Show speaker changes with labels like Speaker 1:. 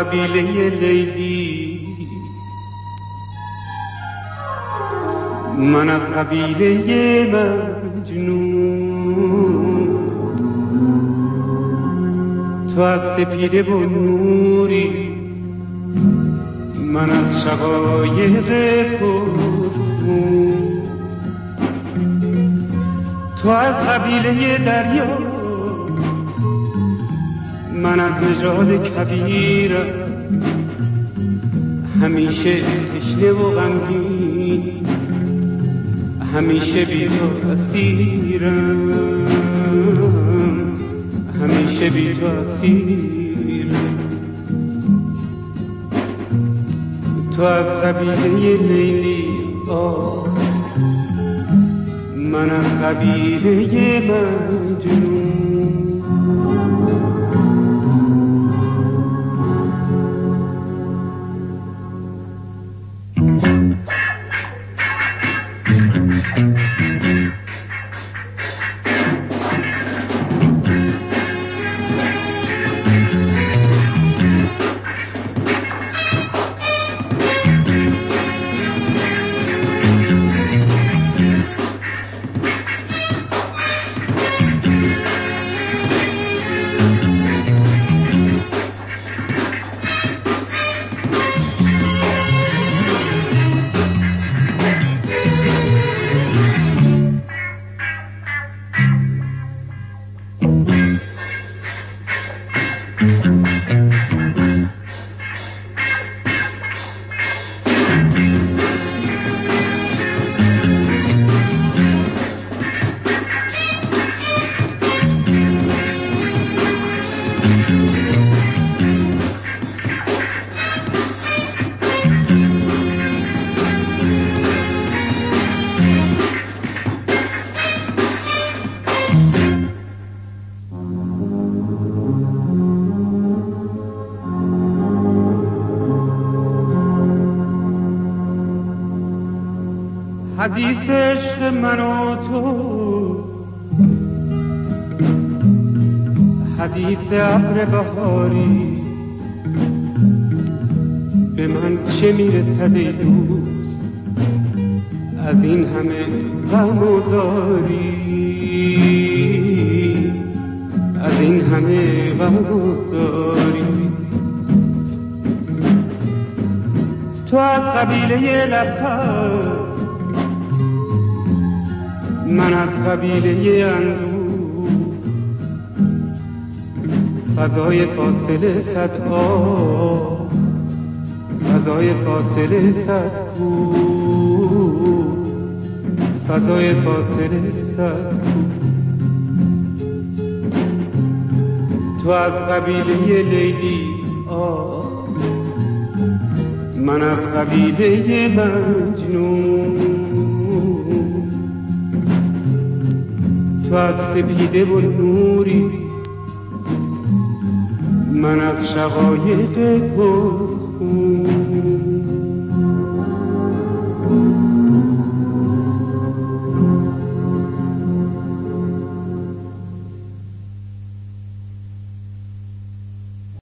Speaker 1: قبیله لیلی، من از قبیله مجنون. تو از سپیده و نوری، من از شقایق پرخون. تو از قبیله دریا، من از نژاد کبیر، همیشه تشنه و غمگین، همیشه بی تو اسیرم، همیشه بی تو اسیرم. تو از قبیله لیلی، من از قبیله مجنون. حدیث عشق من و تو، حدیث ابر بهاری، به من چه میرسد ای دوست از این همه غم و زاری، از این همه غم و زاری. تو از قبیله لبخند، من از قبیله اندوه، فضای فاصله صد آب، فضای فاصله صد کوه، فضای فاصله صد کوه. تو از قبیله لیلی، من از قبیله مجنون. تو از سپیده و نوری، من از شقایق پرخون.